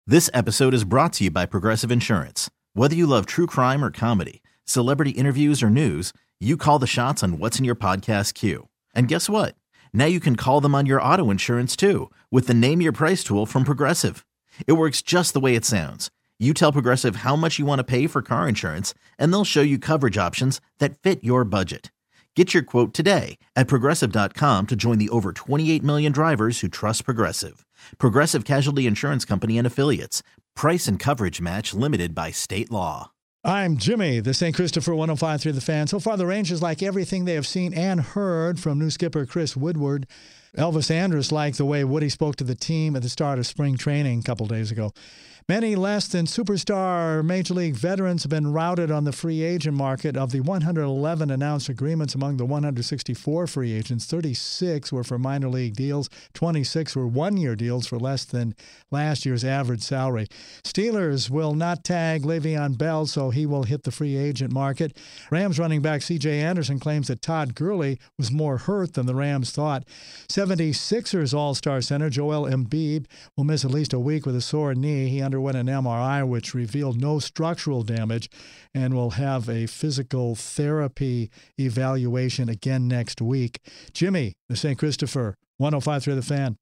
This episode is brought to you by Progressive Insurance. Whether you love true crime or comedy, celebrity interviews or news, you call the shots on what's in your podcast queue. And guess what? Now you can call them on your auto insurance too with the Name Your Price tool from Progressive. It works just the way it sounds. You tell Progressive how much you want to pay for car insurance, and they'll show you coverage options that fit your budget. Get your quote today at Progressive.com to join the over 28 million drivers who trust Progressive. Progressive Casualty Insurance Company and Affiliates. Price and coverage match limited by state law. I'm Jimmy, the St. Christopher 105.3 The Fan. So far, the Rangers like everything they have seen and heard from new skipper Chris Woodward. Elvis Andrus liked the way Woody spoke to the team at the start of spring training a couple days ago. Many less than superstar Major League veterans have been routed on the free agent market. Of the 111 announced agreements among the 164 free agents, 36 were for minor league deals, 26 were one-year deals for less than last year's average salary. Steelers will not tag Le'Veon Bell, so he will hit the free agent market. Rams running back C.J. Anderson claims that Todd Gurley was more hurt than the Rams thought. 76ers All-Star center Joel Embiid will miss at least a week with a sore knee. He underwent an MRI which revealed no structural damage and will have a physical therapy evaluation again next week. Jimmy, the St. Christopher, 105.3 The Fan.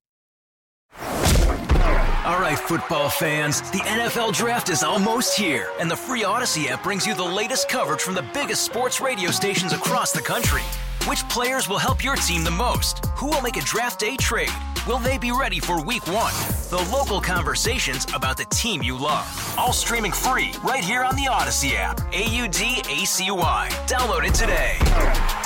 All right, football fans, the NFL Draft is almost here, and the free Odyssey app brings you the latest coverage from the biggest sports radio stations across the country. Which players will help your team the most? Who will make a draft day trade? Will they be ready for week one? The local conversations about the team you love. All streaming free right here on the Odyssey app. AUDACY. Download it today.